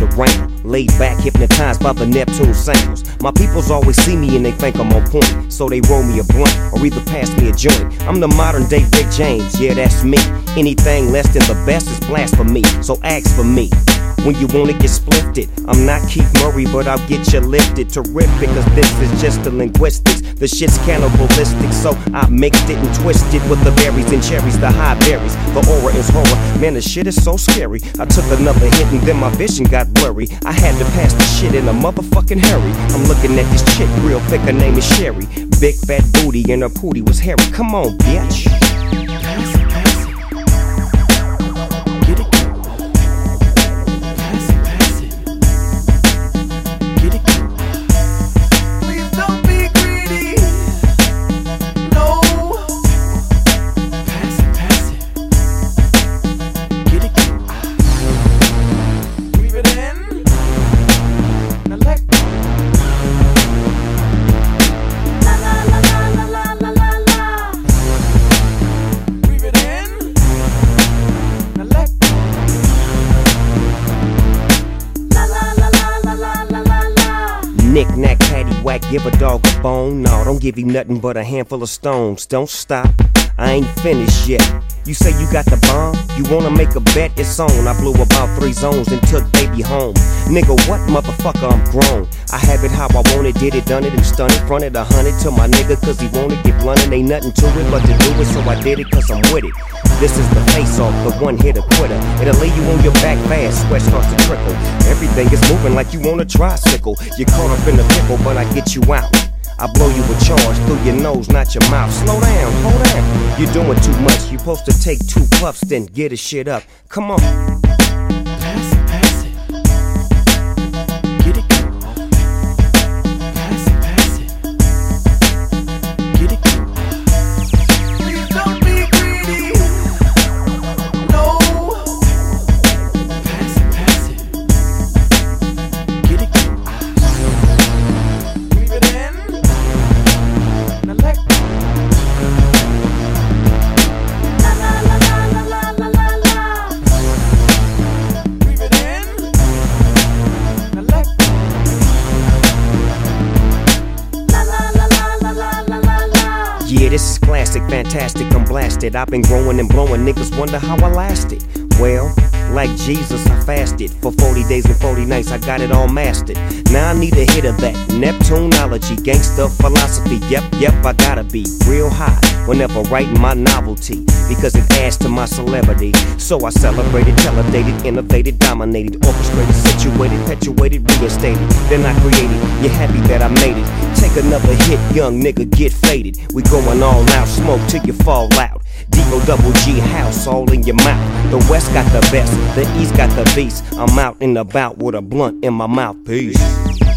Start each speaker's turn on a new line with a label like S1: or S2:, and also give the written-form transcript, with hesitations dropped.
S1: around, laid back, hypnotized by the Neptune sounds. My peoples always see me and they think I'm on point, so they roll me a blunt or either pass me a joint. I'm the modern day Rick James, yeah, that's me. Anything less than the best is blasphemy, so ask for me when you wanna get splifted. I'm not Keith Murray, but I'll get you lifted. Terrific, cause this is just the linguistics. The shit's cannibalistic, so I mixed it and twisted with the berries and cherries, the high berries. The aura is horror, man, the shit is so scary. I took another hit and then my vision got blurry. I had to pass the shit in a motherfucking hurry. I'm looking at this chick real thick, her name is Sherry. Big fat booty and her pootie was hairy. Come on, bitch. Knick-knack, paddywhack, give a dog a bone. No, don't give him nothing but a handful of stones. Don't stop, I ain't finished yet. You say you got the bomb? You wanna make a bet? It's on. I blew about 3 zones and took baby home. Nigga, what motherfucker, I'm grown. I have it how I want it, did it, done it, and stunned it. Fronted 100 to my nigga cause he wanted get blunted. Ain't nothing to it but to do it, so I did it cause I'm with it. This is the face-off, the one-hitter quitter. It'll lay you on your back fast, sweat starts to trickle. Everything is moving like you on a tricycle. You're caught up in the pickle, but I get you out. I blow you a charge through your nose, not your mouth. Slow down, hold on. You're doing too much. You're supposed to take 2 puffs, then get his shit up. Come on.
S2: Pass it, pass it. Get it, girl. Pass it, pass it. Get it, girl. Please don't be greedy. No. Pass it, pass it. Get it, girl. Leave it in. Now let go. La la la la la la la la. Leave it in. Now let go. La la la la la la la la la.
S1: Yeah, this is classic, fantastic, I'm blasted. I've been growing and blowing, niggas wonder how I lasted. Well, like Jesus, I fasted for 40 days and 40 nights, I got it all mastered. Now I need a hit of that Neptuneology, gangsta philosophy. Yep, I gotta be real high whenever writing my novelty, because it adds to my celebrity. So I celebrated, teledated, innovated, dominated, orchestrated, situated, perpetuated, reinstated. Then I created, you're happy that I made it. Take another hit, young nigga, get faded. We going all out, smoke till you fall out. D-O-double-G house all in your mouth. The West got the best, the East got the beast. I'm out and about with a blunt in my mouth. Peace.